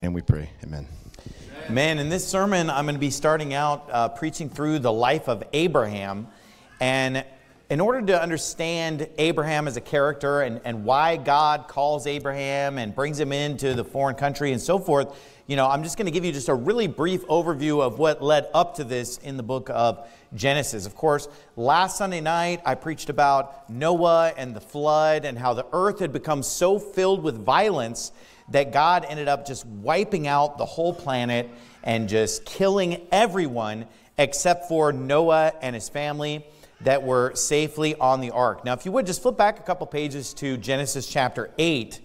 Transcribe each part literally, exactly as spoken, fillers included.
And we pray. Amen. Man, in this sermon, I'm going to be starting out uh, preaching through the life of Abraham. And in order to understand Abraham as a character and, and why God calls Abraham and brings him into the foreign country and so forth, you know, I'm just going to give you just a really brief overview of what led up to this in the book of Genesis. Of course, last Sunday night, I preached about Noah and the flood and how the earth had become so filled with violence that God ended up just wiping out the whole planet and just killing everyone except for Noah and his family that were safely on the ark. Now, if you would, just flip back a couple pages to Genesis chapter eight.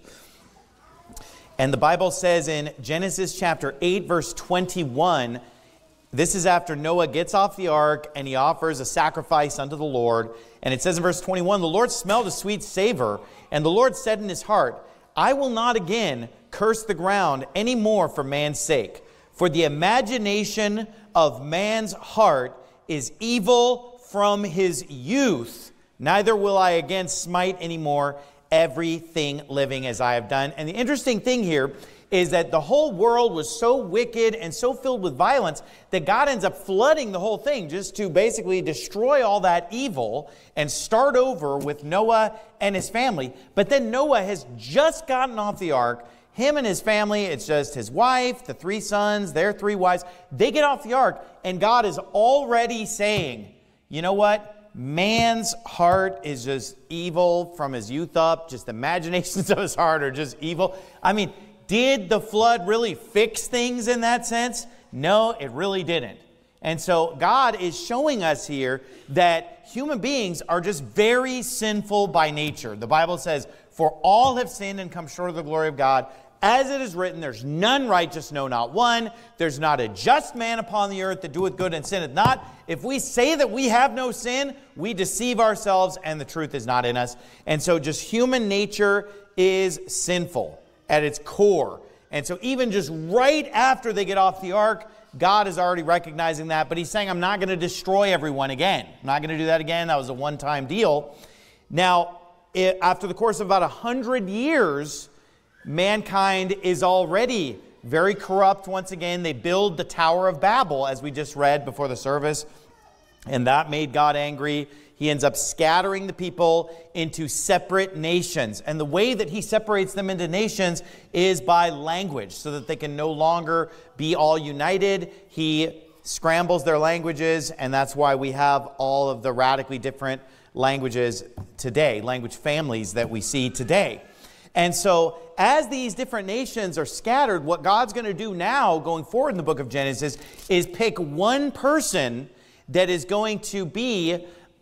And the Bible says in Genesis chapter eight, verse twenty-one, this is after Noah gets off the ark and he offers a sacrifice unto the Lord. And it says in verse twenty-one, the Lord smelled a sweet savor, and the Lord said in his heart, I will not again curse the ground any more for man's sake. For the imagination of man's heart is evil from his youth. Neither will I again smite any more everything living as I have done. And the interesting thing here is that the whole world was so wicked and so filled with violence that God ends up flooding the whole thing just to basically destroy all that evil and start over with Noah and his family. But then Noah has just gotten off the ark. Him and his family, it's just his wife, the three sons, their three wives. They get off the ark and God is already saying, you know what? Man's heart is just evil from his youth up. Just imaginations of his heart are just evil. I mean, did the flood really fix things in that sense? No, it really didn't. And so God is showing us here that human beings are just very sinful by nature. The Bible says, for all have sinned and come short of the glory of God. As it is written, there's none righteous, no, not one. There's not a just man upon the earth that doeth good and sinneth not. If we say that we have no sin, we deceive ourselves and the truth is not in us. And so just human nature is sinful at its core. And so even just right after they get off the ark, God is already recognizing that. But he's saying, I'm not going to destroy everyone again. I'm not going to do that again. That was a one-time deal. Now, it, after the course of about a hundred years, mankind is already very corrupt once again. They build the Tower of Babel, as we just read before the service. And that made God angry. He ends up scattering the people into separate nations. And the way that he separates them into nations is by language, so that they can no longer be all united. He scrambles their languages, and that's why we have all of the radically different languages today, language families that we see today. And so as these different nations are scattered, what God's going to do now, going forward in the book of Genesis, is pick one person that is going to be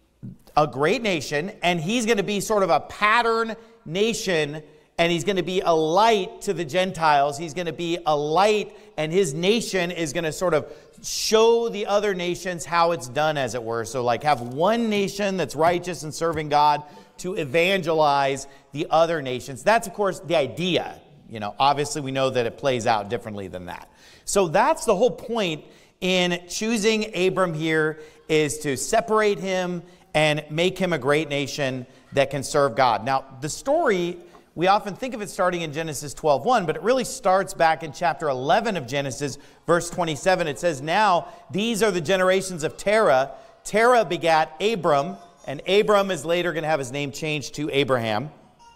a great nation, and he's going to be sort of a pattern nation, and he's going to be a light to the Gentiles. He's going to be a light, and his nation is going to sort of show the other nations how it's done, as it were. So like have one nation that's righteous and serving God to evangelize the other nations. That's, of course, the idea. You know, obviously we know that it plays out differently than that. So that's the whole point in choosing Abram here, is to separate him and make him a great nation that can serve God. Now, the story, we often think of it starting in Genesis twelve one, but it really starts back in chapter eleven of Genesis, verse twenty-seven. It says, now these are the generations of Terah. Terah begat Abram, and Abram is later going to have his name changed to Abraham.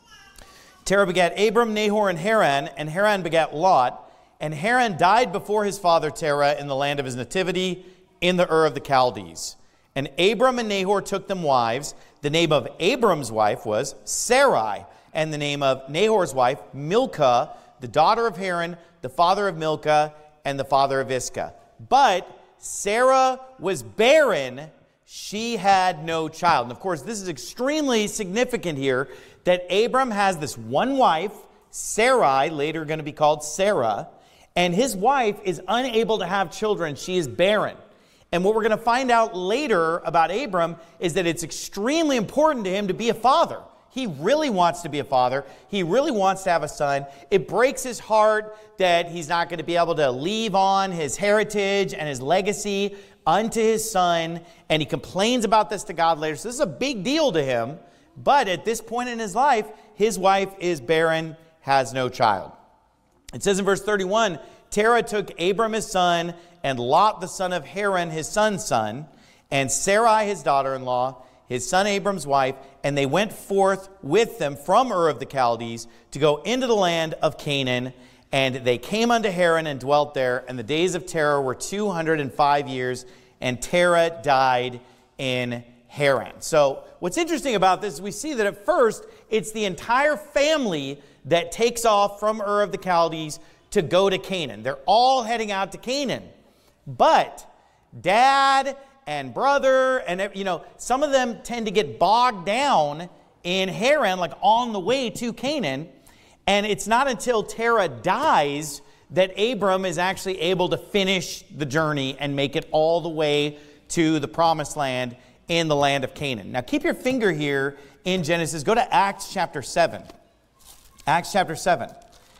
Terah begat Abram, Nahor, and Haran, and Haran begat Lot. And Haran died before his father Terah in the land of his nativity, in the Ur of the Chaldees. And Abram and Nahor took them wives. The name of Abram's wife was Sarai, and the name of Nahor's wife, Milcah, the daughter of Haran, the father of Milcah, and the father of Iscah. But Sarah was barren. She had no child. And of course, this is extremely significant here, that Abram has this one wife, Sarai, later going to be called Sarah, and his wife is unable to have children. She is barren. And what we're going to find out later about Abram is that it's extremely important to him to be a father. He really wants to be a father. He really wants to have a son. It breaks his heart that he's not going to be able to leave on his heritage and his legacy unto his son. And he complains about this to God later. So this is a big deal to him. But at this point in his life, his wife is barren, has no child. It says in verse thirty-one, Terah took Abram his son, and Lot the son of Haran his son's son, and Sarai his daughter-in-law, his son Abram's wife, and they went forth with them from Ur of the Chaldees to go into the land of Canaan. And they came unto Haran and dwelt there, and the days of Terah were two hundred five years, and Terah died in Haran. So what's interesting about this is we see that at first it's the entire family that takes off from Ur of the Chaldees to go to Canaan. They're all heading out to Canaan. But dad and brother, and you know, some of them tend to get bogged down in Haran, like on the way to Canaan. And it's not until Terah dies that Abram is actually able to finish the journey and make it all the way to the promised land in the land of Canaan. Now keep your finger here in Genesis. Go to Acts chapter seven. Acts chapter seven.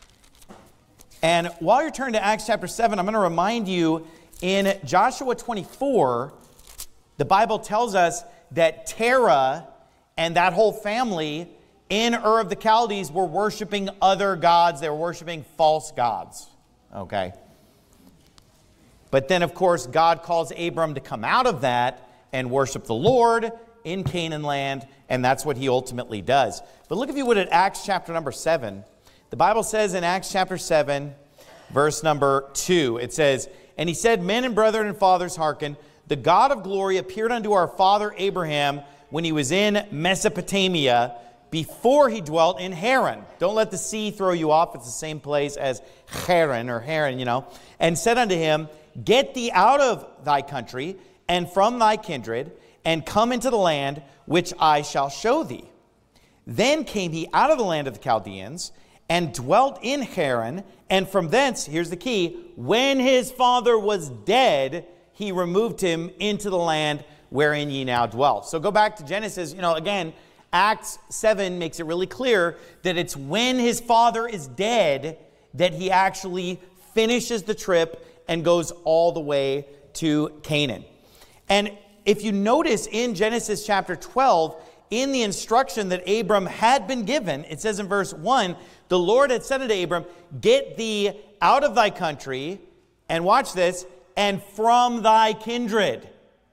And while you're turning to Acts chapter seven, I'm going to remind you in Joshua twenty-four, the Bible tells us that Terah and that whole family in Ur of the Chaldees were worshiping other gods. They were worshiping false gods. Okay. But then, of course, God calls Abram to come out of that and worship the Lord in Canaan land, and that's what he ultimately does. But look, if you would, at Acts chapter number seven. The Bible says in Acts chapter seven, verse number two, it says, "And he said, Men and brethren and fathers, hearken, the God of glory appeared unto our father Abraham when he was in Mesopotamia, before he dwelt in Haran." Don't let the sea throw you off. It's the same place as Haran or Haran, you know. "And said unto him, Get thee out of thy country and from thy kindred, and come into the land which I shall show thee. Then came he out of the land of the Chaldeans, and dwelt in Haran, and from thence," here's the key, "when his father was dead, he removed him into the land wherein ye now dwell." So go back to Genesis, you know, again, Acts seven makes it really clear that it's when his father is dead that he actually finishes the trip and goes all the way to Canaan. And if you notice in Genesis chapter twelve, in the instruction that Abram had been given, it says in verse one, "The Lord had said unto Abram, Get thee out of thy country," and watch this, "and from thy kindred,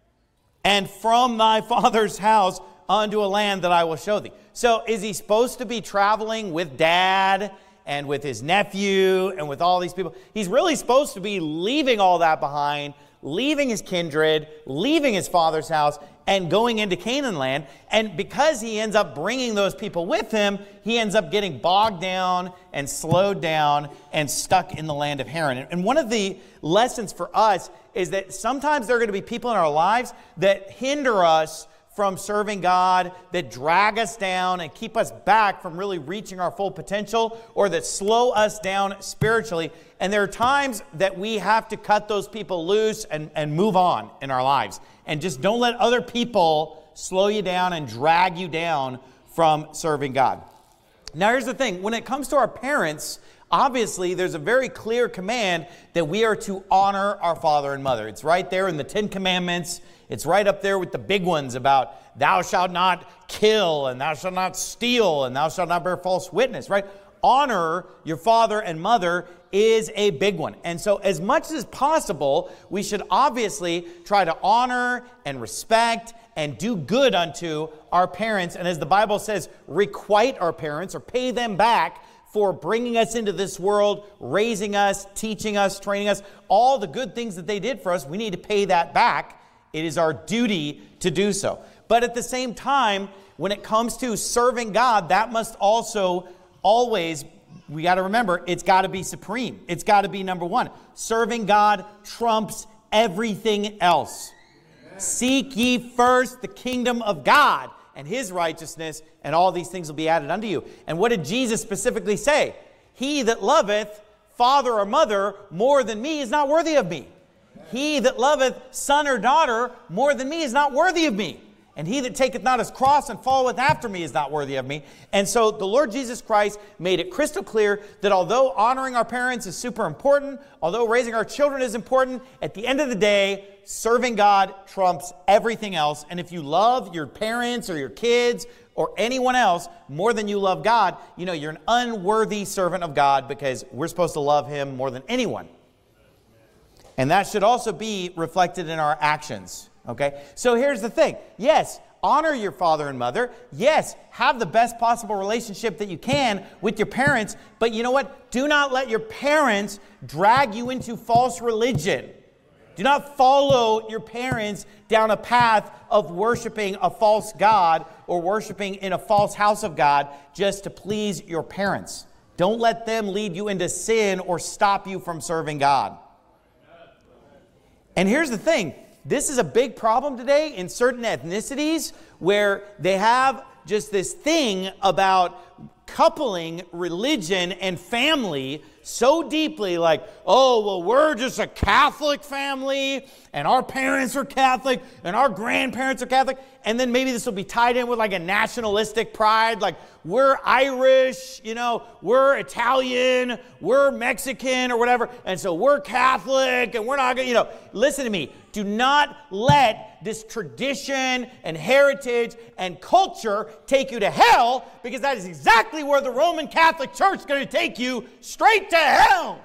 and from thy father's house, unto a land that I will show thee." So is he supposed to be traveling with dad and with his nephew and with all these people? He's really supposed to be leaving all that behind, leaving his kindred, leaving his father's house, and going into Canaan land. And because he ends up bringing those people with him, he ends up getting bogged down and slowed down and stuck in the land of Haran. And one of the lessons for us is that sometimes there are going to be people in our lives that hinder us from serving God, that drag us down and keep us back from really reaching our full potential, or that slow us down spiritually. And there are times that we have to cut those people loose and, and move on in our lives. And just don't let other people slow you down and drag you down from serving God. Now here's the thing. When it comes to our parents, obviously there's a very clear command that we are to honor our father and mother. It's right there in the Ten Commandments. It's right up there with the big ones about thou shalt not kill, and thou shalt not steal, and thou shalt not bear false witness, right? Honor your father and mother is a big one. And so as much as possible, we should obviously try to honor and respect and do good unto our parents. And as the Bible says, requite our parents, or pay them back for bringing us into this world, raising us, teaching us, training us, all the good things that they did for us. We need to pay that back. It is our duty to do so. But at the same time, when it comes to serving God, that must also always, we got to remember, it's got to be supreme. It's got to be number one. Serving God trumps everything else. Amen. Seek ye first the kingdom of God and his righteousness, and all these things will be added unto you. And what did Jesus specifically say? He that loveth father or mother more than me is not worthy of me. He that loveth son or daughter more than me is not worthy of me. And he that taketh not his cross and followeth after me is not worthy of me. And so the Lord Jesus Christ made it crystal clear that although honoring our parents is super important, although raising our children is important, at the end of the day, serving God trumps everything else. And if you love your parents or your kids or anyone else more than you love God, you know, you're an unworthy servant of God, because we're supposed to love him more than anyone. And that should also be reflected in our actions, okay? So here's the thing. Yes, honor your father and mother. Yes, have the best possible relationship that you can with your parents. But you know what? Do not let your parents drag you into false religion. Do not follow your parents down a path of worshiping a false god or worshiping in a false house of God just to please your parents. Don't let them lead you into sin or stop you from serving God. And here's the thing. This is a big problem today in certain ethnicities where they have just this thing about coupling religion and family so deeply, like, oh, well, we're just a Catholic family, and our parents are Catholic, and our grandparents are Catholic, and then maybe this will be tied in with like a nationalistic pride, like we're Irish, you know, we're Italian, we're Mexican, or whatever, and so we're Catholic, and we're not going to, you know, listen to me. Do not let this tradition and heritage and culture take you to hell, because that is exactly where the Roman Catholic Church is going to take you, straight to hell.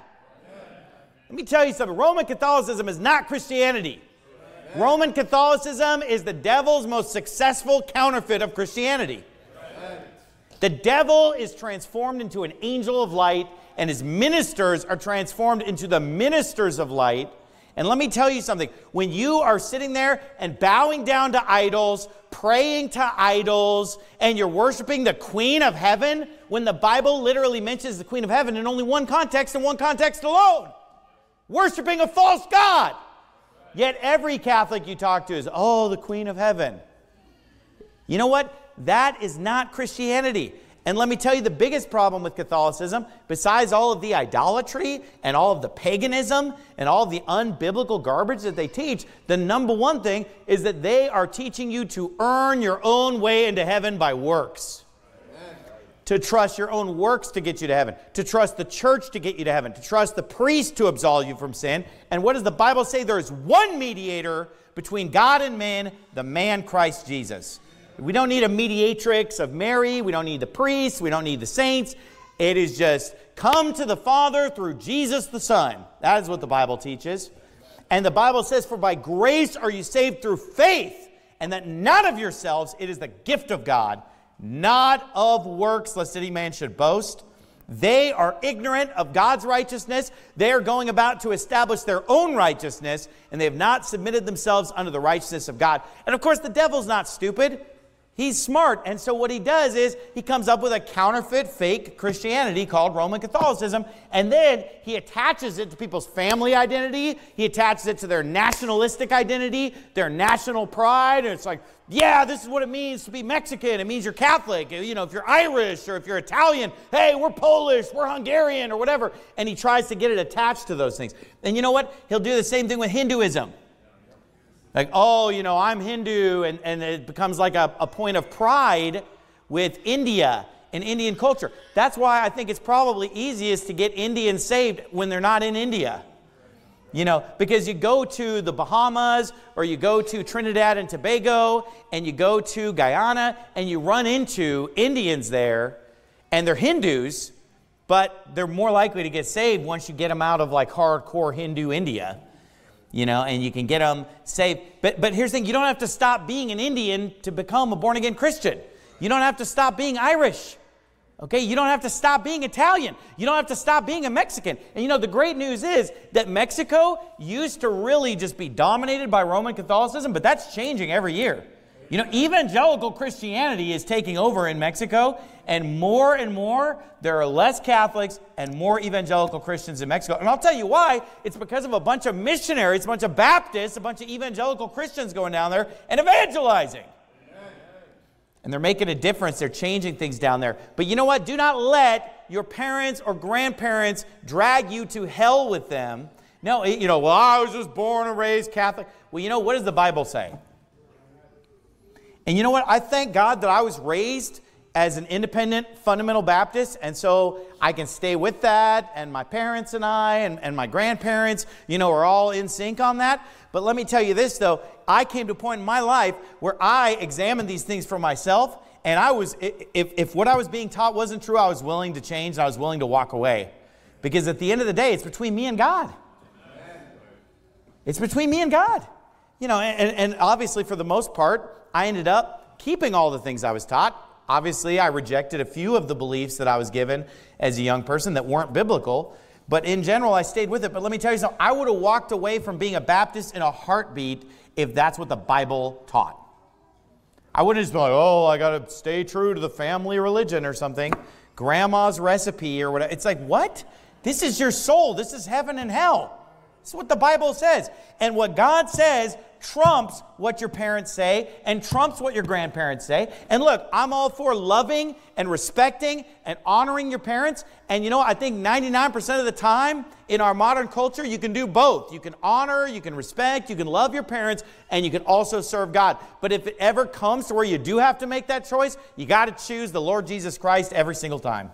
Let me tell you something. Roman Catholicism is not Christianity. Roman Catholicism is the devil's most successful counterfeit of Christianity. The devil is transformed into an angel of light, and his ministers are transformed into the ministers of light. And let me tell you something. When you are sitting there and bowing down to idols, praying to idols, and you're worshiping the Queen of Heaven, when the Bible literally mentions the Queen of Heaven in only one context and one context alone, worshiping a false god. Yet every Catholic you talk to is, oh, the Queen of Heaven. You know what? That is not Christianity. And let me tell you the biggest problem with Catholicism, besides all of the idolatry and all of the paganism and all of the unbiblical garbage that they teach, the number one thing is that they are teaching you to earn your own way into heaven by works. Amen. To trust your own works to get you to heaven. To trust the church to get you to heaven. To trust the priest to absolve you from sin. And what does the Bible say? There is one mediator between God and men, the man Christ Jesus. We don't need a mediatrix of Mary. We don't need the priests. We don't need the saints. It is just come to the Father through Jesus the Son. That is what the Bible teaches. And the Bible says, for by grace are you saved through faith, and that not of yourselves, it is the gift of God, not of works, lest any man should boast. They are ignorant of God's righteousness. They are going about to establish their own righteousness, and they have not submitted themselves unto the righteousness of God. And of course, the devil's not stupid. He's smart, and so what he does is he comes up with a counterfeit, fake Christianity called Roman Catholicism, and then he attaches it to people's family identity. He attaches it to their nationalistic identity, their national pride, and it's like, yeah, this is what it means to be Mexican. It means you're Catholic. You know, if you're Irish or if you're Italian, hey, we're Polish, we're Hungarian, or whatever. And he tries to get it attached to those things. And you know what? He'll do the same thing with Hinduism. Like, oh, you know, I'm Hindu, and, and it becomes like a, a point of pride with India and Indian culture. That's why I think it's probably easiest to get Indians saved when they're not in India. You know, because you go to the Bahamas, or you go to Trinidad and Tobago, and you go to Guyana, and you run into Indians there, and they're Hindus, but they're more likely to get saved once you get them out of like hardcore Hindu India. You know, and you can get them saved. But, but here's the thing, you don't have to stop being an Indian to become a born-again Christian. You don't have to stop being Irish. Okay, you don't have to stop being Italian. You don't have to stop being a Mexican. And you know, the great news is that Mexico used to really just be dominated by Roman Catholicism, but that's changing every year. You know, evangelical Christianity is taking over in Mexico, and more and more, there are less Catholics and more evangelical Christians in Mexico. And I'll tell you why. It's because of a bunch of missionaries, a bunch of Baptists, a bunch of evangelical Christians going down there and evangelizing. And they're making a difference. They're changing things down there. But you know what? Do not let your parents or grandparents drag you to hell with them. No, you know, well, I was just born and raised Catholic. Well, you know, what does the Bible say? And you know what? I thank God that I was raised as an independent fundamental Baptist, and so I can stay with that, and my parents and I and, and my grandparents, you know, are all in sync on that. But let me tell you this, though. I came to a point in my life where I examined these things for myself, And I was, if, if what I was being taught wasn't true, I was willing to change and I was willing to walk away. Because at the end of the day, it's between me and God. It's between me and God. You know, and, and obviously for the most part, I ended up keeping all the things I was taught. Obviously, I rejected a few of the beliefs that I was given as a young person that weren't biblical. But in general, I stayed with it. But let me tell you something. I would have walked away from being a Baptist in a heartbeat if that's what the Bible taught. I wouldn't just be like, oh, I got to stay true to the family religion or something. Grandma's recipe or whatever. It's like, what? This is your soul. This is heaven and hell. This is what the Bible says. And what God says trumps what your parents say and trumps what your grandparents say. And look, I'm all for loving and respecting and honoring your parents. And you know, I think ninety-nine percent of the time in our modern culture, you can do both. You can honor, you can respect, you can love your parents, and you can also serve God. But if it ever comes to where you do have to make that choice, you got to choose the Lord Jesus Christ every single time.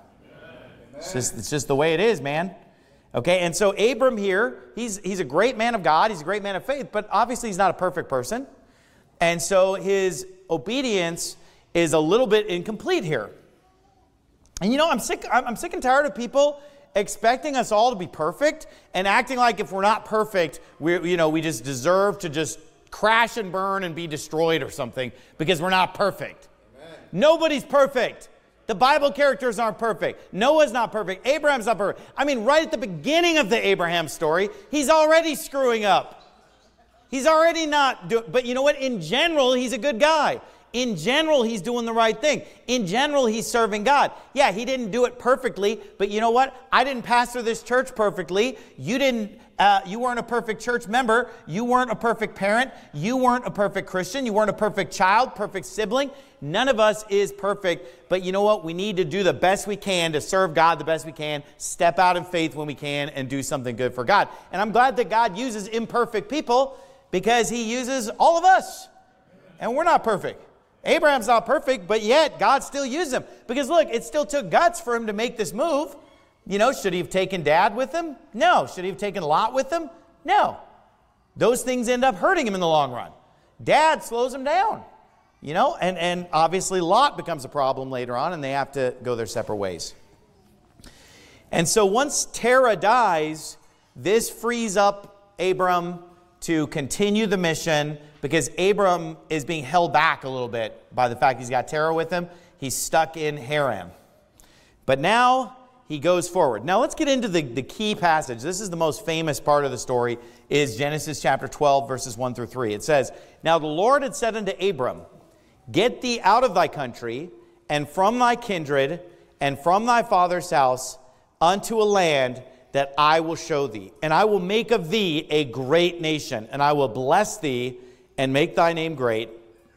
It's just, it's just the way it is, man. Okay, and so Abram here, he's, he's a great man of God, he's a great man of faith, but obviously he's not a perfect person. And so his obedience is a little bit incomplete here. And you know, I'm sick, I'm, I'm sick and tired of people expecting us all to be perfect and acting like if we're not perfect, we you know, we just deserve to just crash and burn and be destroyed or something because we're not perfect. Amen. Nobody's perfect. The Bible characters aren't perfect. Noah's not perfect. Abraham's not perfect. I mean, right at the beginning of the Abraham story, he's already screwing up. He's already not doing, but you know what? In general, he's a good guy. In general, he's doing the right thing. In general, he's serving God. Yeah, he didn't do it perfectly, but you know what? I didn't pastor this church perfectly. You didn't, uh, you weren't a perfect church member. You weren't a perfect parent. You weren't a perfect Christian. You weren't a perfect child, perfect sibling. None of us is perfect, but you know what? We need to do the best we can to serve God the best we can, step out in faith when we can, and do something good for God. And I'm glad that God uses imperfect people because he uses all of us. And we're not perfect. Abraham's not perfect, but yet God still used him. Because look, it still took guts for him to make this move. You know, should he have taken Dad with him? No. Should he have taken Lot with him? No. Those things end up hurting him in the long run. Dad slows him down. You know, and, and obviously Lot becomes a problem later on, and they have to go their separate ways. And so once Terah dies, this frees up Abram to continue the mission because Abram is being held back a little bit by the fact he's got Terah with him. He's stuck in Haran. But now he goes forward. Now let's get into the, the key passage. This is the most famous part of the story, is Genesis chapter twelve, verses one through three. It says, "Now the Lord had said unto Abram, Get thee out of thy country, and from thy kindred, and from thy father's house, unto a land that I will show thee. And I will make of thee a great nation, and I will bless thee, and make thy name great.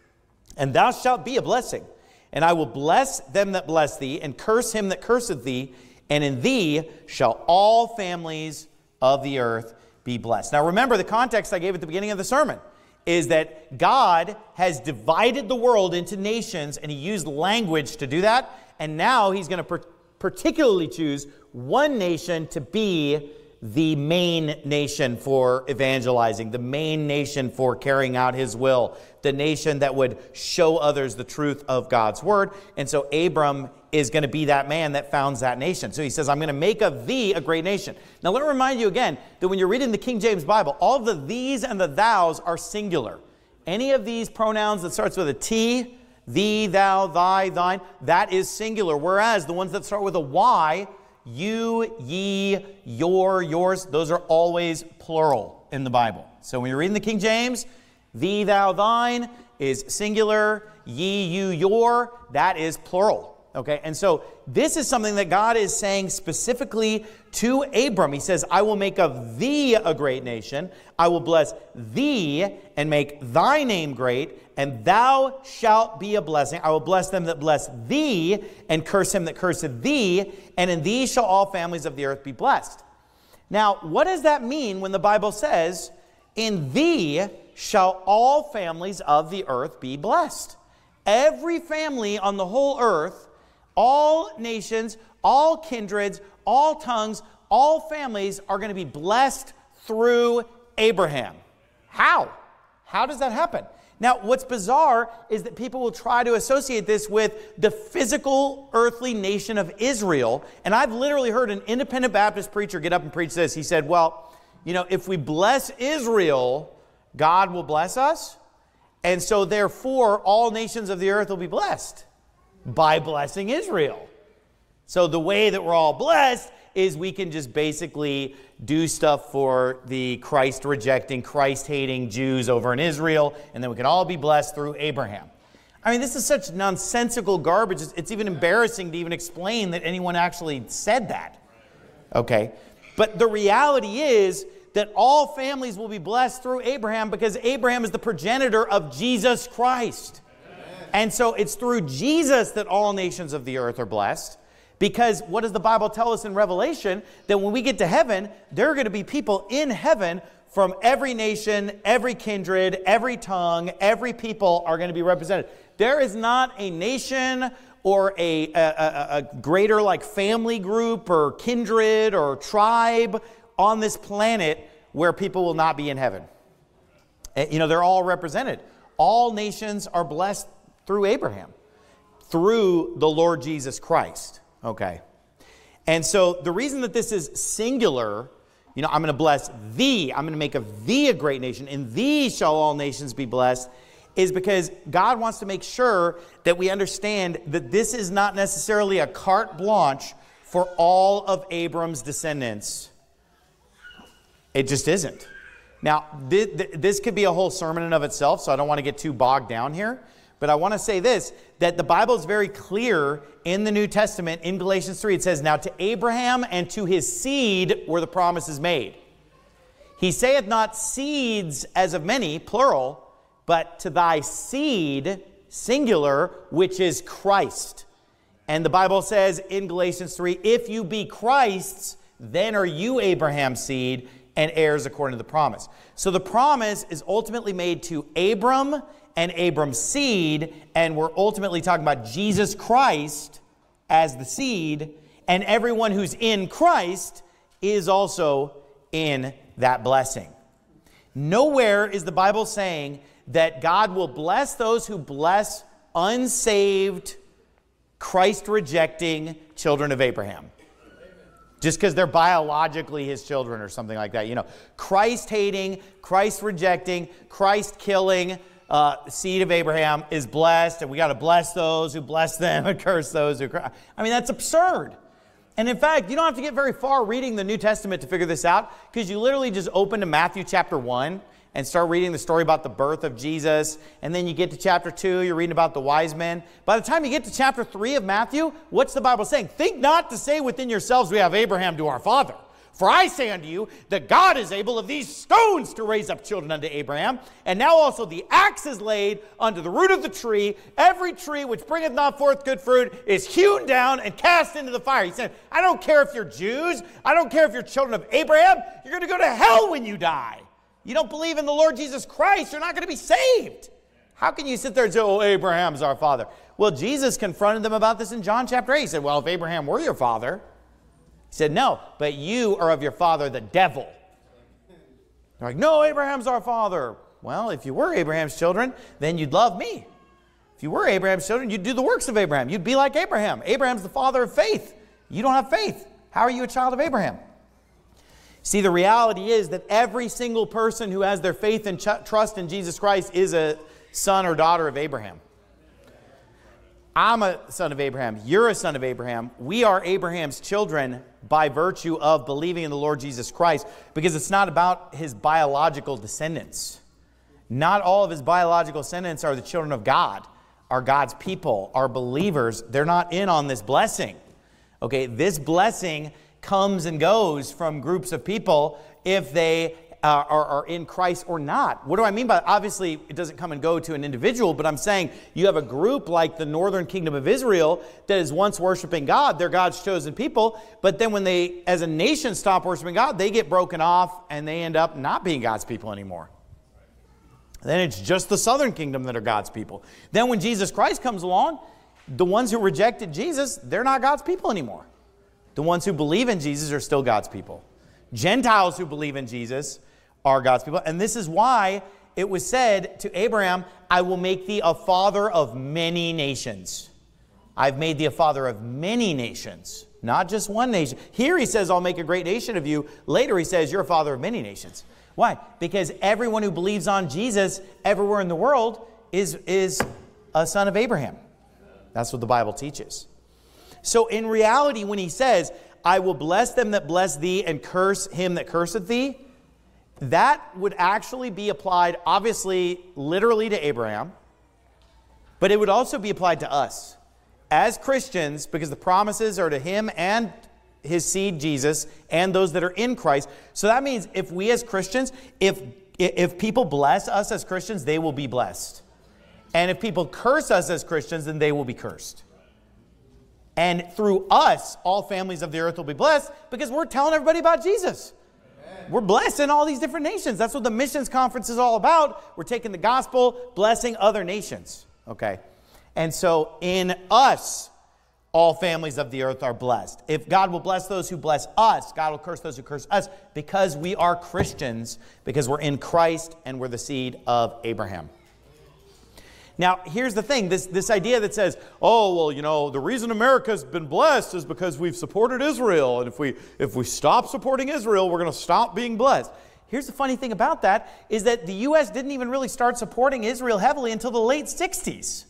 And thou shalt be a blessing. And I will bless them that bless thee, and curse him that curseth thee. And in thee shall all families of the earth be blessed." Now remember, the context I gave at the beginning of the sermon is that God has divided the world into nations, and he used language to do that. And now he's going to per- particularly choose one nation to be the main nation for evangelizing, the main nation for carrying out his will, the nation that would show others the truth of God's word. And so Abram is going to be that man that founds that nation. So he says, I'm going to make of thee a great nation. Now let me remind you again that when you're reading the King James Bible, all the these and the thous are singular. Any of these pronouns that starts with a T, thee, thou, thy, thine, that is singular. Whereas the ones that start with a Y, you, ye, your, yours, those are always plural in the Bible. So when you're reading the King James, thee, thou, thine is singular, ye, you, your, that is plural. Okay, and so this is something that God is saying specifically to Abram. He says, I will make of thee a great nation. I will bless thee and make thy name great, and thou shalt be a blessing. I will bless them that bless thee, and curse him that curseth thee, and in thee shall all families of the earth be blessed. Now, what does that mean when the Bible says, in thee shall all families of the earth be blessed? Every family on the whole earth, all nations, all kindreds, all tongues, all families are going to be blessed through Abraham. How? How does that happen? Now, what's bizarre is that people will try to associate this with the physical earthly nation of Israel. And I've literally heard an independent Baptist preacher get up and preach this. He said, well, you know, if we bless Israel, God will bless us. And so therefore, all nations of the earth will be blessed by blessing Israel. So the way that we're all blessed is we can just basically do stuff for the Christ-rejecting, Christ-hating Jews over in Israel, and then we can all be blessed through Abraham. I mean, this is such nonsensical garbage. It's, it's even embarrassing to even explain that anyone actually said that. Okay? But the reality is that all families will be blessed through Abraham because Abraham is the progenitor of Jesus Christ. Amen. And so it's through Jesus that all nations of the earth are blessed. Because what does the Bible tell us in Revelation? That when we get to heaven, there are going to be people in heaven from every nation, every kindred, every tongue, every people are going to be represented. There is not a nation or a, a, a, a greater like family group or kindred or tribe on this planet where people will not be in heaven. You know, they're all represented. All nations are blessed through Abraham, through the Lord Jesus Christ. Okay. And so the reason that this is singular, you know, I'm going to bless thee, I'm going to make of thee a great nation, in thee shall all nations be blessed, is because God wants to make sure that we understand that this is not necessarily a carte blanche for all of Abram's descendants. It just isn't. Now, th- th- this could be a whole sermon in of itself, so I don't want to get too bogged down here. But I want to say this, that the Bible is very clear in the New Testament. In Galatians three, it says, now to Abraham and to his seed were the promises made. He saith not seeds as of many, plural, but to thy seed, singular, which is Christ. And the Bible says in Galatians three, if you be Christ's, then are you Abraham's seed and heirs according to the promise. So the promise is ultimately made to Abram and Abram's seed, and we're ultimately talking about Jesus Christ as the seed, and everyone who's in Christ is also in that blessing. Nowhere is the Bible saying that God will bless those who bless unsaved, Christ-rejecting children of Abraham. Just because they're biologically his children or something like that. You know, Christ-hating, Christ-rejecting, Christ-killing, Uh, seed of Abraham is blessed, and we got to bless those who bless them and curse those who curse. I mean, that's absurd. And in fact, you don't have to get very far reading the New Testament to figure this out, because you literally just open to Matthew chapter one and start reading the story about the birth of Jesus, and then you get to chapter two, you're reading about the wise men. By the time you get to chapter three of Matthew, what's the Bible saying? Think not to say within yourselves, we have Abraham to our father. For I say unto you that God is able of these stones to raise up children unto Abraham. And now also the axe is laid unto the root of the tree. Every tree which bringeth not forth good fruit is hewn down and cast into the fire. He said, I don't care if you're Jews. I don't care if you're children of Abraham. You're going to go to hell when you die. You don't believe in the Lord Jesus Christ, you're not going to be saved. How can you sit there and say, oh, Abraham's our father? Well, Jesus confronted them about this in John chapter eight. He said, well, if Abraham were your father... He said, no, but you are of your father, the devil. They're like, no, Abraham's our father. Well, if you were Abraham's children, then you'd love me. If you were Abraham's children, you'd do the works of Abraham. You'd be like Abraham. Abraham's the father of faith. You don't have faith. How are you a child of Abraham? See, the reality is that every single person who has their faith and ch- trust in Jesus Christ is a son or daughter of Abraham. I'm a son of Abraham. You're a son of Abraham. We are Abraham's children by virtue of believing in the Lord Jesus Christ, because it's not about his biological descendants. Not all of his biological descendants are the children of God, are God's people, are believers. They're not in on this blessing. Okay, this blessing comes and goes from groups of people if they Uh, are, are in Christ or not. What do I mean by that? Obviously, it doesn't come and go to an individual, but I'm saying you have a group like the northern kingdom of Israel that is once worshiping God. They're God's chosen people, but then when they, as a nation, stop worshiping God, they get broken off and they end up not being God's people anymore. Then it's just the southern kingdom that are God's people. Then when Jesus Christ comes along, the ones who rejected Jesus, they're not God's people anymore. The ones who believe in Jesus are still God's people. Gentiles who believe in Jesus are God's people. And this is why it was said to Abraham, I will make thee a father of many nations. I've made thee a father of many nations, not just one nation. Here he says, I'll make a great nation of you. Later he says, you're a father of many nations. Why? Because everyone who believes on Jesus everywhere in the world is, is a son of Abraham. That's what the Bible teaches. So in reality, when he says, I will bless them that bless thee and curse him that curseth thee, that would actually be applied, obviously, literally to Abraham, but it would also be applied to us as Christians, because the promises are to him and his seed, Jesus, and those that are in Christ. So that means if we as Christians, if, if people bless us as Christians, they will be blessed. And if people curse us as Christians, then they will be cursed. And through us, all families of the earth will be blessed because we're telling everybody about Jesus. Amen. We're blessing all these different nations. That's what the missions conference is all about. We're taking the gospel, blessing other nations. Okay? And so in us, all families of the earth are blessed. If God will bless those who bless us, God will curse those who curse us, because we are Christians, because we're in Christ and we're the seed of Abraham. Now, here's the thing, this, this idea that says, oh, well, you know, the reason America's been blessed is because we've supported Israel, and if we, if we stop supporting Israel, we're going to stop being blessed. Here's the funny thing about that, is that the U S didn't even really start supporting Israel heavily until the late sixties.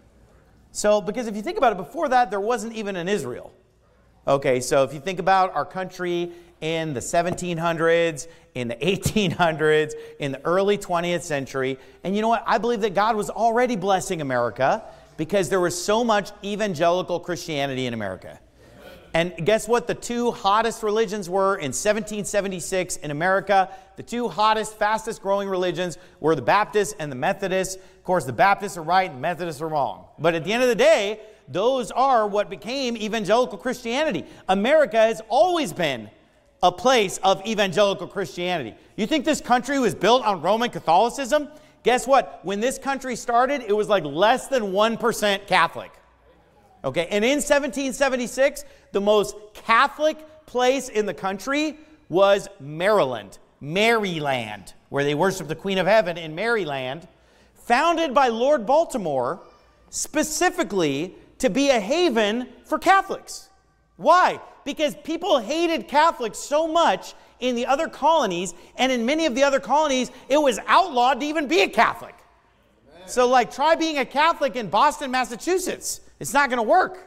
So, because if you think about it, before that, there wasn't even an Israel. Okay, so if you think about our country in the seventeen hundreds, in the eighteen hundreds, in the early twentieth century, and you know what? I believe that God was already blessing America because there was so much evangelical Christianity in America. And guess what the two hottest religions were in seventeen seventy-six in America? The two hottest, fastest growing religions were the Baptists and the Methodists. Of course, the Baptists are right and the Methodists are wrong. But at the end of the day, those are what became evangelical Christianity. America has always been a place of evangelical Christianity. You think this country was built on Roman Catholicism? Guess what? When this country started, it was like less than one percent Catholic. Okay, and in seventeen seventy-six, the most Catholic place in the country was Maryland, Maryland, where they worship the Queen of Heaven in Maryland, founded by Lord Baltimore specifically to be a haven for Catholics. Why? Because people hated Catholics so much in the other colonies, and in many of the other colonies, it was outlawed to even be a Catholic. Amen. So like, try being a Catholic in Boston, Massachusetts. It's not going to work.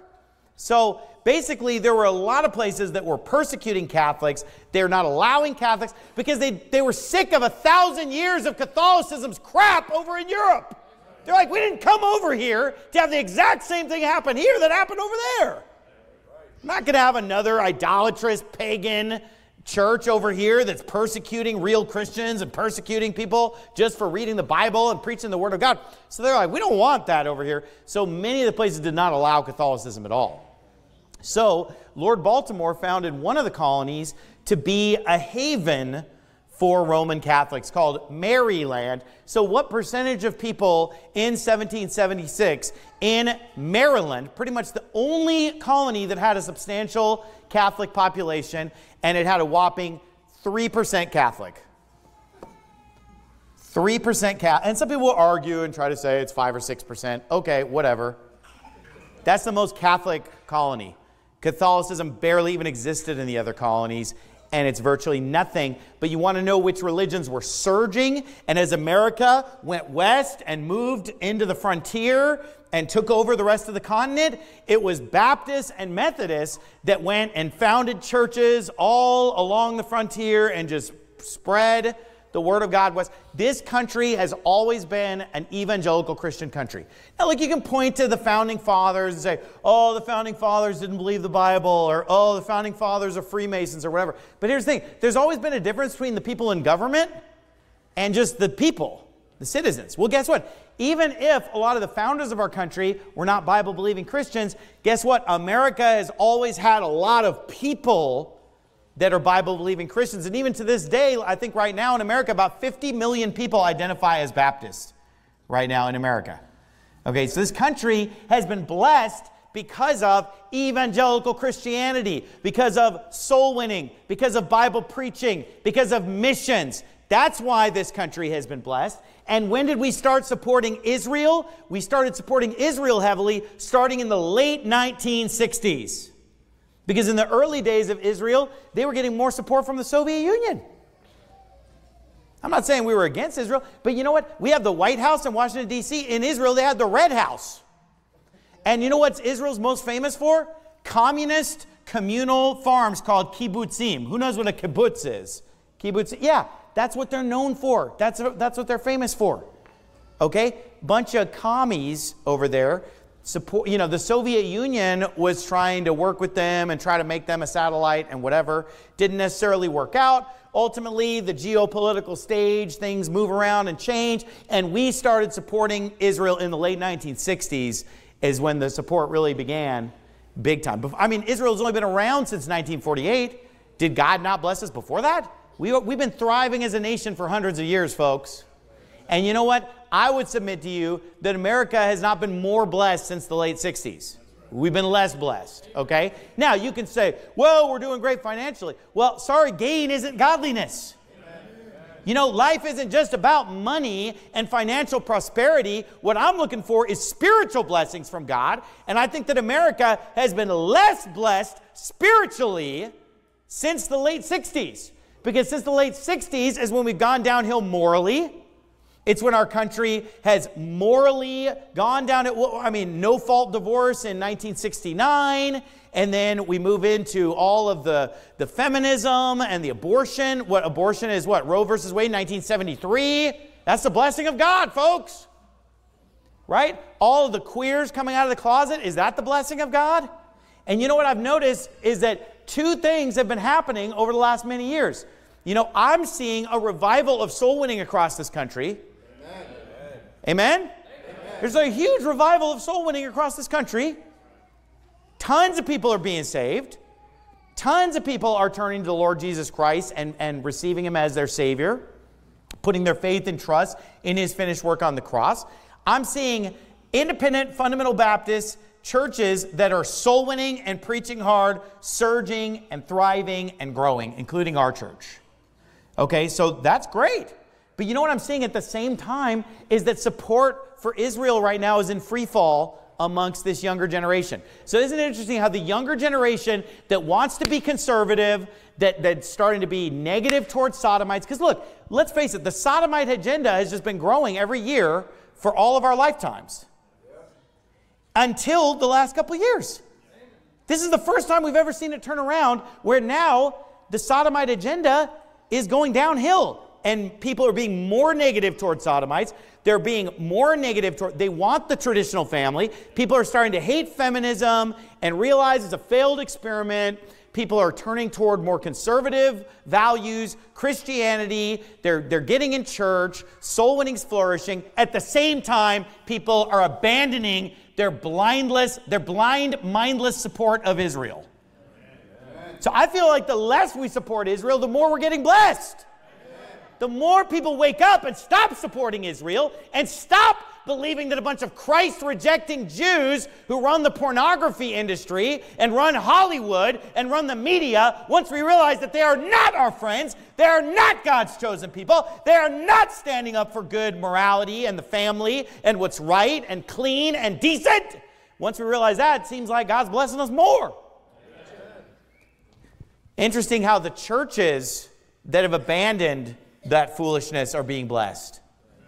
So basically, there were a lot of places that were persecuting Catholics. They're not allowing Catholics because they, they were sick of a thousand years of Catholicism's crap over in Europe. They're like, we didn't come over here to have the exact same thing happen here that happened over there. I'm not going to have another idolatrous pagan church over here that's persecuting real Christians and persecuting people just for reading the Bible and preaching the Word of God. So they're like, we don't want that over here. So many of the places did not allow Catholicism at all. So Lord Baltimore founded one of the colonies to be a haven for Roman Catholics called Maryland. So what percentage of people in seventeen seventy-six in Maryland, pretty much the only colony that had a substantial Catholic population, and it had a whopping three percent Catholic. three percent Catholic. And some people will argue and try to say it's five or six percent. Okay, whatever. That's the most Catholic colony. Catholicism barely even existed in the other colonies, and it's virtually nothing. But you want to know which religions were surging? And as America went west and moved into the frontier and took over the rest of the continent, it was Baptists and Methodists that went and founded churches all along the frontier and just spread the Word of God west. This country has always been an evangelical Christian country. Now, like, you can point to the Founding Fathers and say, oh, the Founding Fathers didn't believe the Bible, or oh, the Founding Fathers are Freemasons, or whatever. But here's the thing. There's always been a difference between the people in government and just the people, the citizens. Well, guess what? Even if a lot of the founders of our country were not Bible-believing Christians, guess what? America has always had a lot of people that are Bible-believing Christians. And even to this day, I think right now in America, about fifty million people identify as Baptist right now in America. Okay, so this country has been blessed because of evangelical Christianity, because of soul winning, because of Bible preaching, because of missions. That's why this country has been blessed. And when did we start supporting Israel? We started supporting Israel heavily starting in the late nineteen sixties. Because in the early days of Israel, they were getting more support from the Soviet Union. I'm not saying we were against Israel, but you know what? We have the White House in Washington, D C In Israel, they had the Red House. And you know what Israel's most famous for? Communist communal farms called kibbutzim. Who knows what a kibbutz is? Kibbutz, yeah, that's what they're known for. That's, that's what they're famous for. Okay? Bunch of commies over there. Support, you know, the Soviet Union was trying to work with them and try to make them a satellite and whatever. Didn't necessarily work out. Ultimately, the geopolitical stage, things move around and change. And we started supporting Israel in the late nineteen sixties is when the support really began big time. I mean, Israel's only been around since nineteen forty-eight. Did God not bless us before that? We, we've been thriving as a nation for hundreds of years, folks. And you know what? I would submit to you that America has not been more blessed since the late sixties. We've been less blessed, okay? Now, you can say, well, we're doing great financially. Well, sorry, gain isn't godliness. You know, life isn't just about money and financial prosperity. What I'm looking for is spiritual blessings from God. And I think that America has been less blessed spiritually since the late sixties. Because since the late sixties is when we've gone downhill morally. It's when our country has morally gone down. I mean, no-fault divorce in nineteen sixty-nine. And then we move into all of the, the feminism and the abortion. What abortion is what? Roe versus Wade, nineteen seventy-three. That's the blessing of God, folks. Right? All of the queers coming out of the closet. Is that the blessing of God? And you know what I've noticed is that two things have been happening over the last many years. You know, I'm seeing a revival of soul winning across this country. Amen? Amen? Amen? There's a huge revival of soul winning across this country. Tons of people are being saved. Tons of people are turning to the Lord Jesus Christ and, and receiving Him as their Savior, putting their faith and trust in His finished work on the cross. I'm seeing independent fundamental Baptist churches that are soul winning and preaching hard, surging and thriving and growing, including our church. Okay, so that's great. But you know what I'm seeing at the same time is that support for Israel right now is in free fall amongst this younger generation. So isn't it interesting how the younger generation that wants to be conservative, that, that's starting to be negative towards sodomites, because look, let's face it, the sodomite agenda has just been growing every year for all of our lifetimes. Until the last couple of years. This is the first time we've ever seen it turn around where now the sodomite agenda is going downhill. And people are being more negative toward sodomites. They're being more negative toward, they want the traditional family. People are starting to hate feminism and realize it's a failed experiment. People are turning toward more conservative values, Christianity. They're, they're getting in church. Soul winning's flourishing. At the same time, people are abandoning their blindless, their blind, mindless support of Israel. Amen. So I feel like the less we support Israel, the more we're getting blessed. The more people wake up and stop supporting Israel and stop believing that a bunch of Christ-rejecting Jews who run the pornography industry and run Hollywood and run the media, once we realize that they are not our friends, they are not God's chosen people, they are not standing up for good morality and the family and what's right and clean and decent. Once we realize that, it seems like God's blessing us more. Amen. Interesting how the churches that have abandoned that foolishness are being blessed.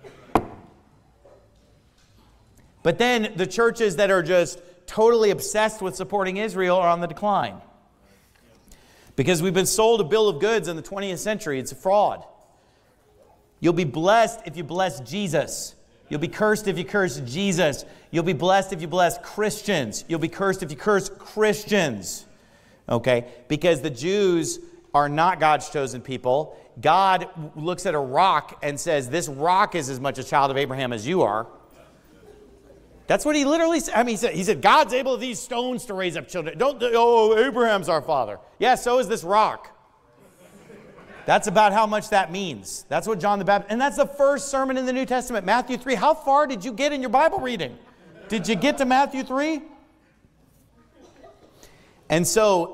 But then the churches that are just totally obsessed with supporting Israel are on the decline. Because we've been sold a bill of goods in the twentieth century. It's a fraud. You'll be blessed if you bless Jesus. You'll be cursed if you curse Jesus. You'll be blessed if you bless Christians. You'll be cursed if you curse Christians. Okay? Because the Jews are not God's chosen people. God looks at a rock and says, this rock is as much a child of Abraham as you are. That's what he literally said. I mean, he said, he said, God's able of these stones to raise up children. Don't, oh, Abraham's our father. Yeah, so is this rock. That's about how much that means. That's what John the Baptist, and that's the first sermon in the New Testament, Matthew three. How far did you get in your Bible reading? Did you get to Matthew three? And so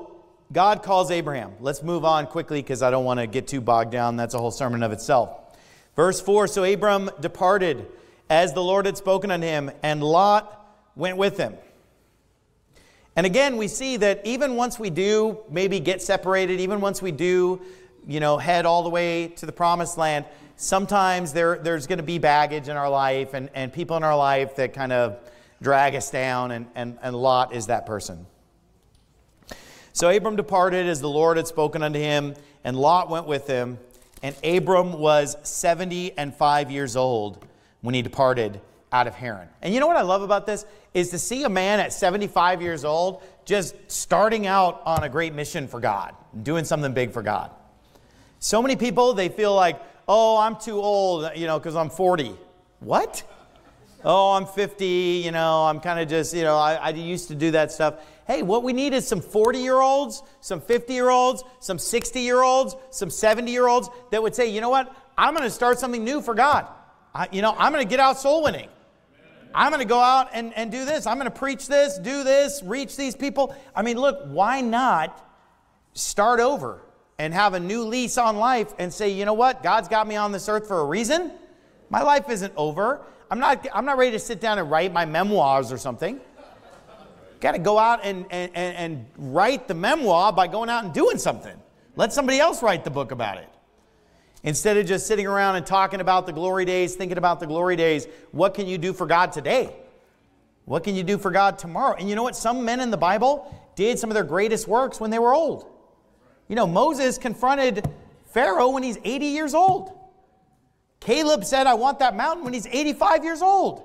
God calls Abraham. Let's move on quickly because I don't want to get too bogged down. That's a whole sermon of itself. Verse four, so Abram departed as the Lord had spoken unto him, and Lot went with him. And again, we see that even once we do maybe get separated, even once we do, you know, head all the way to the promised land, sometimes there, there's going to be baggage in our life and, and people in our life that kind of drag us down, and, and, and Lot is that person. So Abram departed as the Lord had spoken unto him, and Lot went with him. And Abram was seventy and five years old when he departed out of Haran. And you know what I love about this? Is to see a man at seventy-five years old just starting out on a great mission for God, doing something big for God. So many people, they feel like, oh, I'm too old, you know, because I'm forty. What? Oh, I'm fifty, you know, I'm kind of just, you know, I, I used to do that stuff. Hey, what we need is some forty-year-olds, some fifty-year-olds, some sixty-year-olds, some seventy-year-olds that would say, you know what, I'm going to start something new for God. I, you know, I'm going to get out soul winning. I'm going to go out and, and do this. I'm going to preach this, do this, reach these people. I mean, look, why not start over and have a new lease on life and say, you know what, God's got me on this earth for a reason. My life isn't over. I'm not, I'm not ready to sit down and write my memoirs or something. Got to go out and, and, and write the memoir by going out and doing something. Let somebody else write the book about it. Instead of just sitting around and talking about the glory days, thinking about the glory days, what can you do for God today? What can you do for God tomorrow? And you know what? Some men in the Bible did some of their greatest works when they were old. You know, Moses confronted Pharaoh when he's eighty years old. Caleb said, I want that mountain when he's eighty-five years old.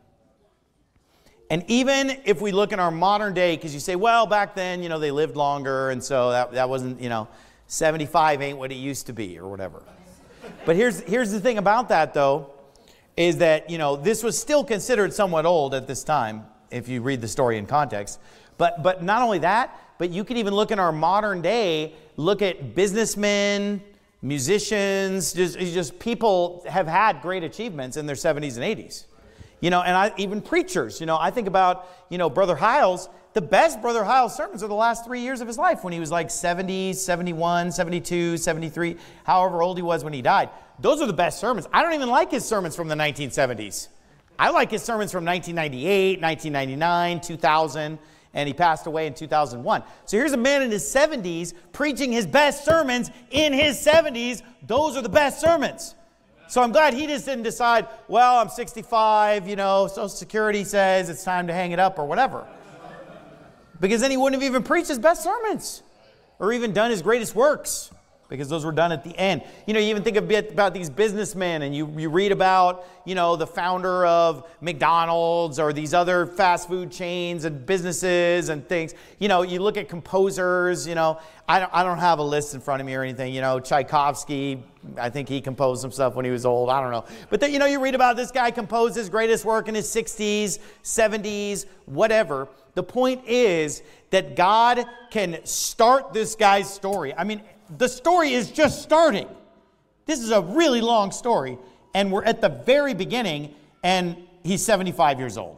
And even if we look in our modern day, because you say, well, back then, you know, they lived longer, and so that, that wasn't, you know, seventy-five ain't what it used to be, or whatever. But here's, here's the thing about that, though, is that, you know, this was still considered somewhat old at this time, if you read the story in context. But, but not only that, but you can even look in our modern day, look at businessmen, musicians, just, just people have had great achievements in their seventies and eighties. You know, and I, even preachers, you know, I think about, you know, Brother Hiles. The best Brother Hiles sermons are the last three years of his life, when he was like seventy, seventy-one, seventy-two, seventy-three, however old he was when he died. Those are the best sermons. I don't even like his sermons from the nineteen seventies. I like his sermons from nineteen ninety-eight, nineteen ninety-nine, two thousand, and he passed away in two thousand one. So here's a man in his seventies preaching his best sermons in his seventies. Those are the best sermons. So I'm glad he just didn't decide, well, I'm sixty-five, you know, Social Security says it's time to hang it up or whatever. Because then he wouldn't have even preached his best sermons or even done his greatest works, because those were done at the end. You know, you even think a bit about these businessmen, and you, you read about, you know, the founder of McDonald's or these other fast food chains and businesses and things. You know, you look at composers, you know, I don't, I don't have a list in front of me or anything. You know, Tchaikovsky, I think he composed some stuff when he was old. I don't know. But then, you know, you read about this guy composed his greatest work in his sixties, seventies, whatever. The point is that God can start this guy's story. I mean, the story is just starting. This is a really long story, and we're at the very beginning, and he's seventy-five years old.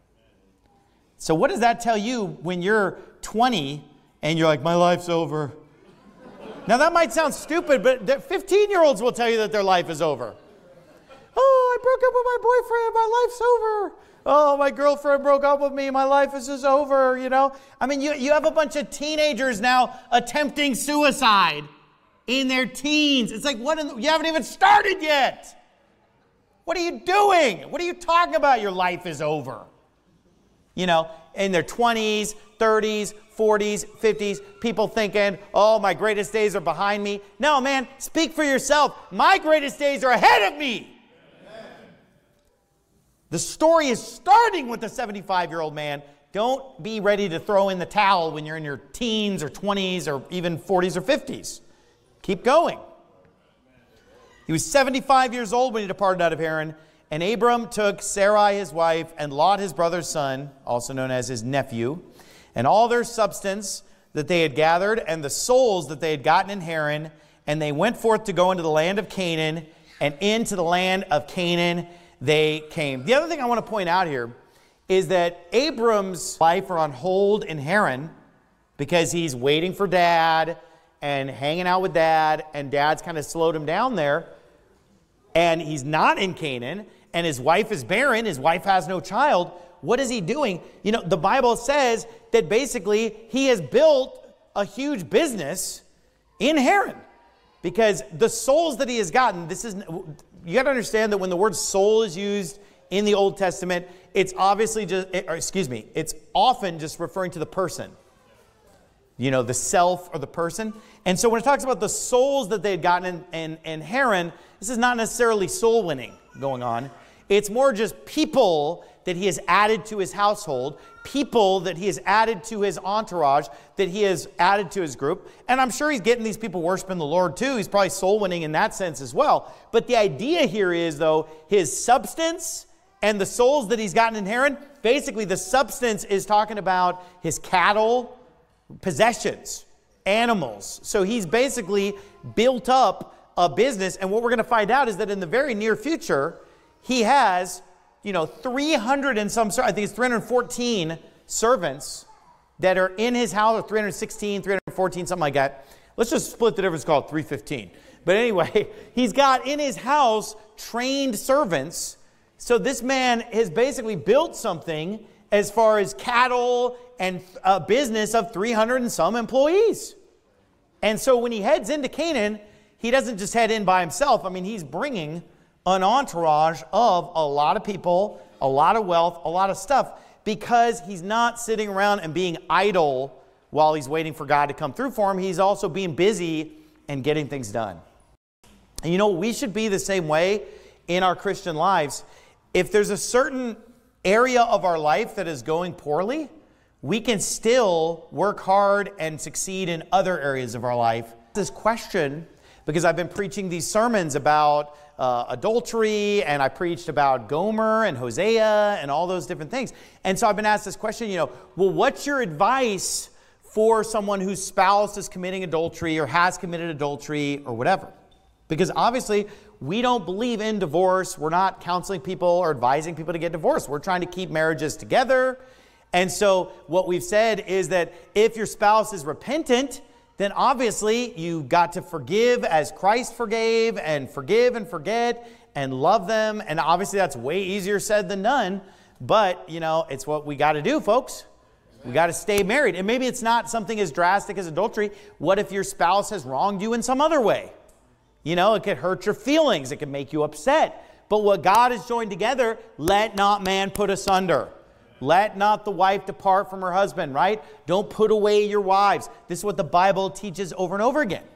So what does that tell you when you're twenty and you're like, my life's over? Now that might sound stupid, but fifteen-year-olds will tell you that their life is over. Oh, I broke up with my boyfriend, my life's over. Oh, my girlfriend broke up with me, my life is just over, you know. I mean, you, you have a bunch of teenagers now attempting suicide in their teens. It's like, what? In the, you haven't even started yet. What are you doing? What are you talking about? Your life is over. You know, in their twenties, thirties, forties, fifties, people thinking, oh, my greatest days are behind me. No, man, speak for yourself. My greatest days are ahead of me. The story is starting with the seventy-five-year-old man. Don't be ready to throw in the towel when you're in your teens or twenties or even forties or fifties. Keep going. He was seventy-five years old when he departed out of Haran, and Abram took Sarai his wife and Lot his brother's son, also known as his nephew, and all their substance that they had gathered and the souls that they had gotten in Haran, and they went forth to go into the land of Canaan, and into the land of Canaan they came. The other thing I want to point out here is that Abram's life are on hold in Haran because he's waiting for dad and hanging out with dad, and dad's kind of slowed him down there. And he's not in Canaan, and his wife is barren, his wife has no child. What is he doing? You know, the Bible says that basically he has built a huge business in Haran, because the souls that he has gotten, this is, you got to understand that when the word soul is used in the Old Testament, it's obviously just, or excuse me, it's often just referring to the person. You know, the self or the person. And so when it talks about the souls that they had gotten in, in, in Haran, this is not necessarily soul winning going on. It's more just people that he has added to his household, people that he has added to his entourage, that he has added to his group. And I'm sure he's getting these people worshiping the Lord too. He's probably soul winning in that sense as well. But the idea here is, though, his substance and the souls that he's gotten in Haran, basically the substance is talking about his cattle, possessions, animals. So he's basically built up a business. And what we're going to find out is that in the very near future, he has, you know, three hundred and some, I think it's three hundred fourteen servants that are in his house, or three hundred sixteen, three hundred fourteen, something like that. Let's just split the difference, call it three fifteen. But anyway, he's got in his house trained servants. So this man has basically built something as far as cattle and a business of three hundred and some employees. And so when he heads into Canaan, he doesn't just head in by himself. I mean, he's bringing an entourage of a lot of people, a lot of wealth, a lot of stuff, because he's not sitting around and being idle while he's waiting for God to come through for him. He's also being busy and getting things done. And you know, we should be the same way in our Christian lives. If there's a certain area of our life that is going poorly, we can still work hard and succeed in other areas of our life. This question, because I've been preaching these sermons about uh, adultery, and I preached about Gomer and Hosea and all those different things. And so I've been asked this question, you know, well, what's your advice for someone whose spouse is committing adultery or has committed adultery or whatever? Because obviously, we don't believe in divorce. We're not counseling people or advising people to get divorced. We're trying to keep marriages together. And so what we've said is that if your spouse is repentant, then obviously you got to forgive as Christ forgave, and forgive and forget and love them. And obviously that's way easier said than done. But, you know, it's what we got to do, folks. We got to stay married. And maybe it's not something as drastic as adultery. What if your spouse has wronged you in some other way? You know, it could hurt your feelings. It could make you upset. But what God has joined together, let not man put asunder. Let not the wife depart from her husband, right? Don't put away your wives. This is what the Bible teaches over and over again.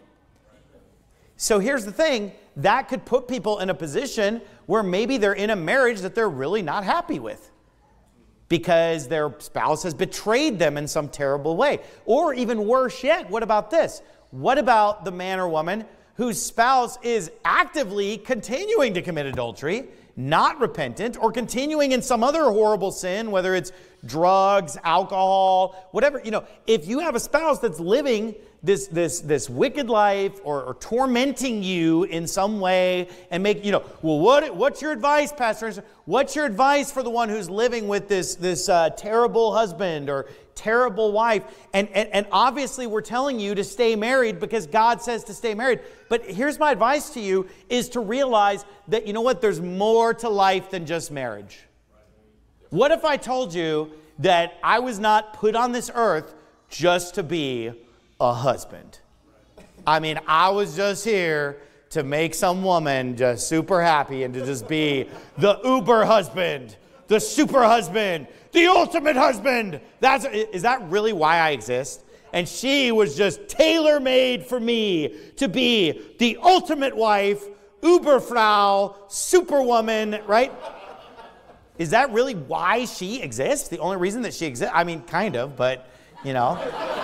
So here's the thing. That could put people in a position where maybe they're in a marriage that they're really not happy with, because their spouse has betrayed them in some terrible way. Or even worse yet, what about this? What about the man or woman whose spouse is actively continuing to commit adultery, not repentant, or continuing in some other horrible sin, whether it's drugs, alcohol, whatever? You know, if you have a spouse that's living this this this wicked life, or, or tormenting you in some way, and make, you know, well, what what's your advice, Pastor? What's your advice for the one who's living with this this uh, terrible husband or terrible wife? And, and and obviously we're telling you to stay married because God says to stay married. But here's my advice to you, is to realize that, you know what, there's more to life than just marriage. What if I told you that I was not put on this earth just to be a husband? I mean, I was just here to make some woman just super happy and to just be the uber husband, the super husband, the ultimate husband. That's, is that really why I exist? And she was just tailor-made for me to be the ultimate wife, Uberfrau, superwoman, right? Is that really why she exists? The only reason that she exists? I mean, kind of, but, you know.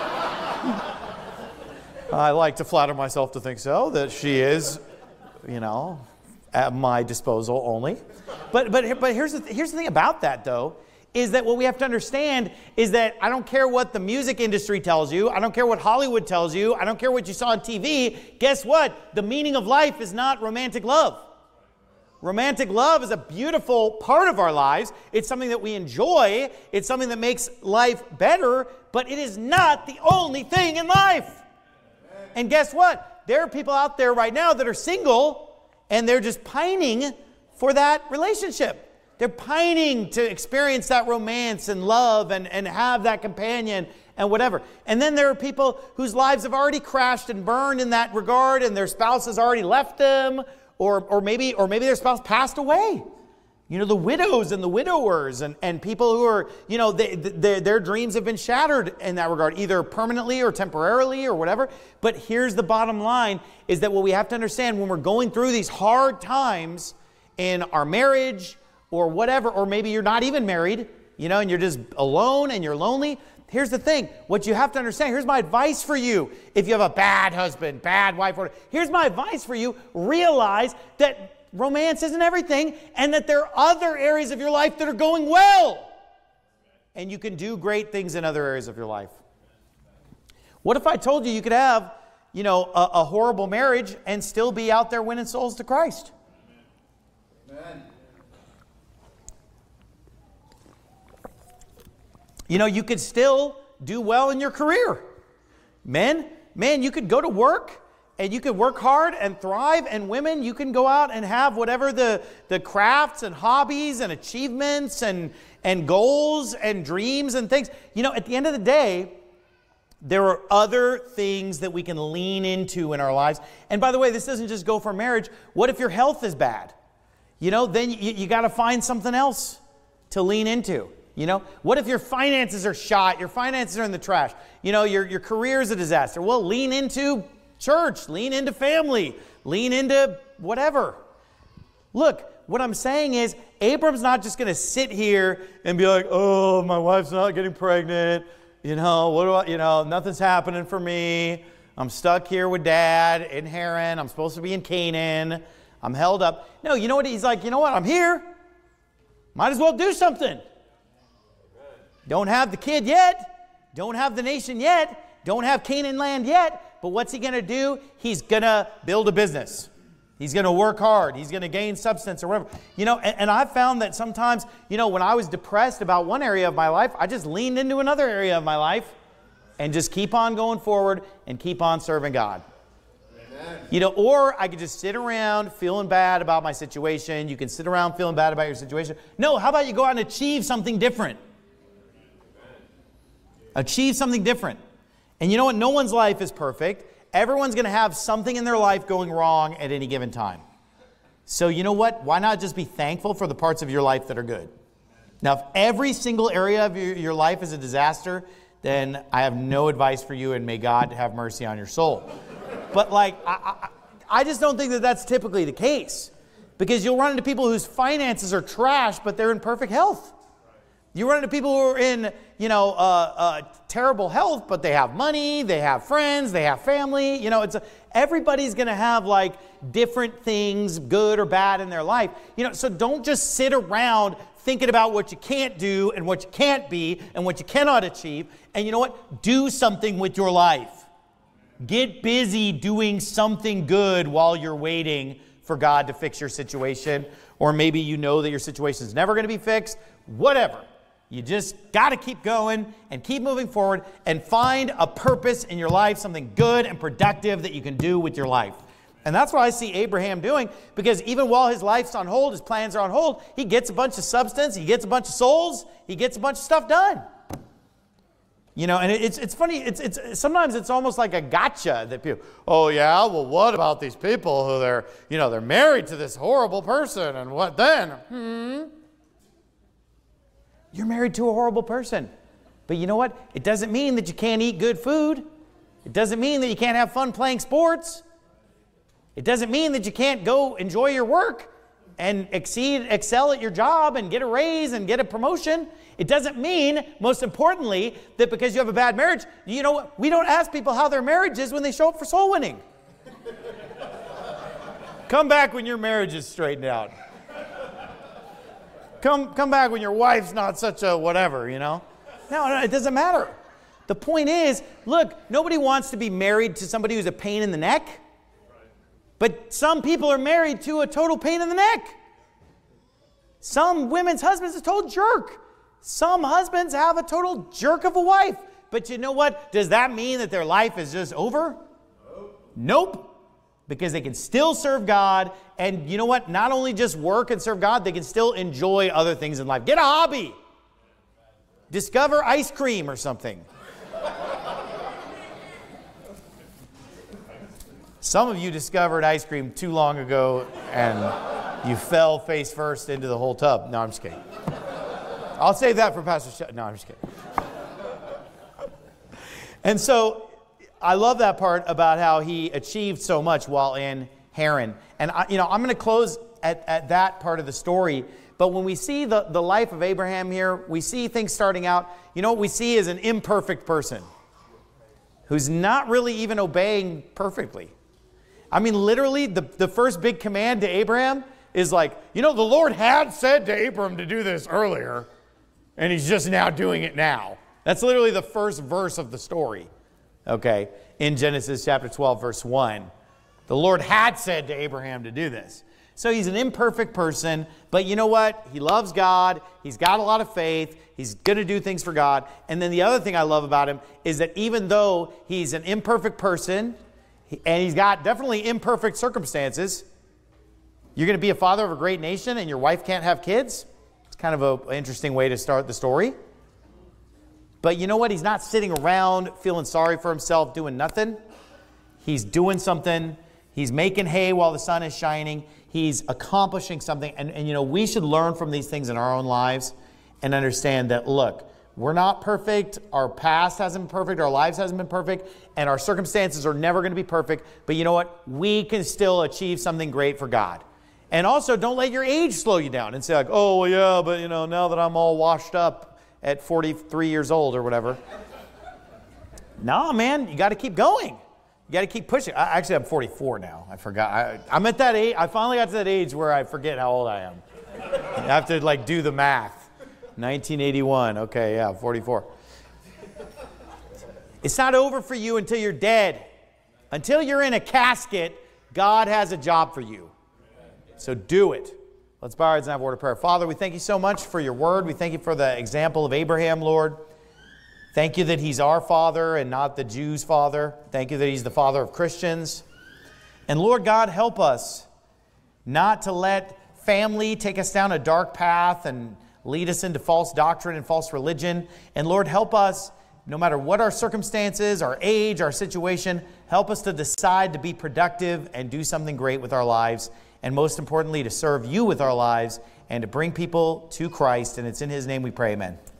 I like to flatter myself to think so, that she is, you know, at my disposal only. But but but here's the th- here's the thing about that, though, is that what we have to understand is that I don't care what the music industry tells you. I don't care what Hollywood tells you. I don't care what you saw on T V. Guess what? The meaning of life is not romantic love. Romantic love is a beautiful part of our lives. It's something that we enjoy. It's something that makes life better, but it is not the only thing in life. And guess what? There are people out there right now that are single, and they're just pining for that relationship. They're pining to experience that romance and love and, and have that companion and whatever. And then there are people whose lives have already crashed and burned in that regard, and their spouse has already left them, or, or, maybe, or maybe their spouse passed away. You know, the widows and the widowers and, and people who are, you know, they, they, their dreams have been shattered in that regard, either permanently or temporarily or whatever. But here's the bottom line, is that what we have to understand when we're going through these hard times in our marriage or whatever, or maybe you're not even married, you know, and you're just alone and you're lonely. Here's the thing, what you have to understand, here's my advice for you. If you have a bad husband, bad wife, or here's my advice for you. Realize that romance isn't everything, and that there are other areas of your life that are going well. And you can do great things in other areas of your life. What if I told you you could have, you know, a, a horrible marriage and still be out there winning souls to Christ? Amen. You know, you could still do well in your career. Men, man, you could go to work and you could work hard and thrive. And women, you can go out and have whatever the, the crafts and hobbies and achievements and, and goals and dreams and things. You know, at the end of the day, there are other things that we can lean into in our lives. And by the way, this doesn't just go for marriage. What if your health is bad? You know, then you, you got to find something else to lean into. You know, what if your finances are shot? Your finances are in the trash. You know, your, your career is a disaster. Well, lean into church, lean into family, lean into whatever. Look, what I'm saying is, Abram's not just going to sit here and be like, oh, my wife's not getting pregnant. You know, what do I, you know, nothing's happening for me. I'm stuck here with Dad in Haran. I'm supposed to be in Canaan. I'm held up. No, you know what? He's like, you know what? I'm here. Might as well do something. Don't have the kid yet. Don't have the nation yet. Don't have Canaan land yet. But what's he going to do? He's going to build a business. He's going to work hard. He's going to gain substance or whatever. You know, and, and I've found that sometimes, you know, when I was depressed about one area of my life, I just leaned into another area of my life and just keep on going forward and keep on serving God. Amen. You know, or I could just sit around feeling bad about my situation. You can sit around feeling bad about your situation. No, how about you go out and achieve something different? Achieve something different. And you know what? No one's life is perfect. Everyone's going to have something in their life going wrong at any given time. So you know what? Why not just be thankful for the parts of your life that are good? Now, if every single area of your, your life is a disaster, then I have no advice for you, and may God have mercy on your soul. But like, I, I, I just don't think that that's typically the case. Because you'll run into people whose finances are trash, but they're in perfect health. You run into people who are in, you know, uh, uh, terrible health, but they have money, they have friends, they have family. You know, it's a, everybody's going to have like different things, good or bad, in their life. You know, so don't just sit around thinking about what you can't do and what you can't be and what you cannot achieve. And you know what? Do something with your life. Get busy doing something good while you're waiting for God to fix your situation. Or maybe you know that your situation is never going to be fixed. Whatever. You just got to keep going and keep moving forward and find a purpose in your life, something good and productive that you can do with your life. And that's what I see Abraham doing, because even while his life's on hold, his plans are on hold, he gets a bunch of substance, he gets a bunch of souls, he gets a bunch of stuff done. You know, and it's it's funny, it's it's sometimes it's almost like a gotcha that people, oh yeah, well what about these people who they're, you know, they're married to this horrible person, and what then? Hmm. You're married to a horrible person. But you know what? It doesn't mean that you can't eat good food. It doesn't mean that you can't have fun playing sports. It doesn't mean that you can't go enjoy your work and exceed, excel at your job and get a raise and get a promotion. It doesn't mean, most importantly, that because you have a bad marriage, you know what? We don't ask people how their marriage is when they show up for soul winning. Come back when your marriage is straightened out. Come, come back when your wife's not such a whatever, you know. No, no, it doesn't matter. The point is, look, nobody wants to be married to somebody who's a pain in the neck. But some people are married to a total pain in the neck. Some women's husbands are a total jerk. Some husbands have a total jerk of a wife. But you know what? Does that mean that their life is just over? Nope. Nope. Because they can still serve God. And you know what? Not only just work and serve God, they can still enjoy other things in life. Get a hobby. Discover ice cream or something. Some of you discovered ice cream too long ago and you fell face first into the whole tub. No, I'm just kidding. I'll save that for Pastor Sh- No, I'm just kidding. And so I love that part about how he achieved so much while in Haran. And I, you know, I'm going to close at, at that part of the story. But when we see the, the life of Abraham here, we see things starting out. You know what we see is an imperfect person who's not really even obeying perfectly. I mean, literally, the, the first big command to Abraham is like, you know, the Lord had said to Abram to do this earlier, and he's just now doing it now. That's literally the first verse of the story, okay, in Genesis chapter twelve, verse one. The Lord had said to Abraham to do this. So he's an imperfect person, but you know what? He loves God. He's got a lot of faith. He's going to do things for God. And then the other thing I love about him is that even though he's an imperfect person, and he's got definitely imperfect circumstances, you're going to be a father of a great nation and your wife can't have kids? It's kind of an interesting way to start the story. But you know what? He's not sitting around feeling sorry for himself, doing nothing. He's doing something. He's making hay while the sun is shining. He's accomplishing something. And, and you know, we should learn from these things in our own lives and understand that, look, we're not perfect. Our past hasn't been perfect. Our lives hasn't been perfect. And our circumstances are never going to be perfect. But you know what? We can still achieve something great for God. And also, don't let your age slow you down and say like, oh, well, yeah, but you know, now that I'm all washed up at forty-three years old or whatever. No, man, you got to keep going. You got to keep pushing. I, actually, I'm forty-four now. I forgot. I, I'm at that age. I finally got to that age where I forget how old I am. I have to like do the math. nineteen eighty-one. Okay, yeah, forty-four. It's not over for you until you're dead. Until you're in a casket, God has a job for you. So do it. Let's bow our heads and have a word of prayer. Father, we thank you so much for your word. We thank you for the example of Abraham, Lord. Thank you that he's our father and not the Jews' father. Thank you that he's the father of Christians. And Lord God, help us not to let family take us down a dark path and lead us into false doctrine and false religion. And Lord, help us, no matter what our circumstances, our age, our situation, help us to decide to be productive and do something great with our lives. And most importantly, to serve you with our lives and to bring people to Christ. And it's in his name we pray, amen.